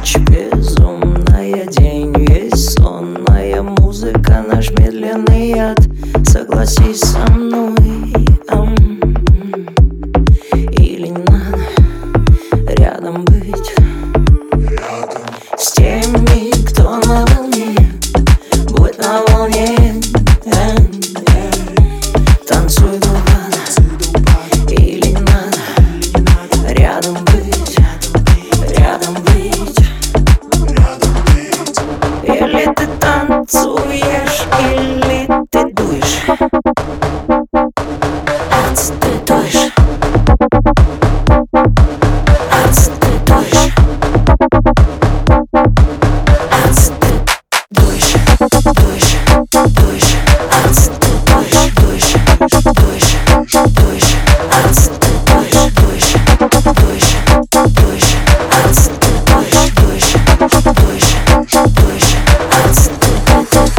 Ночь безумная, день весь сонная, музыка наш медленный яд. Согласись со мной, или не надо рядом быть с теми, кто на волне. Будь на волне, танцуй до упада, или не надо рядом быть, рядом быть. Или ты танцуешь, или ты дуешь. Отстыдуешь, отстыдуешь, отстыдуешь, дуешь, дуешь, отстыдуешь, дуешь, дуешь, дуешь, отстыдуешь, дуешь, дуешь, дуешь, отстыдуешь, дуешь, дуешь, дуешь, отстыдуешь.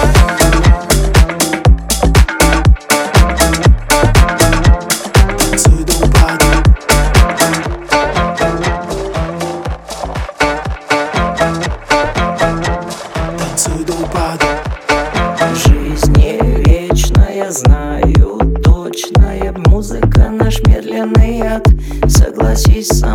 Жизнь не вечная, знаю точная, музыка наш медленный яд. Согласись со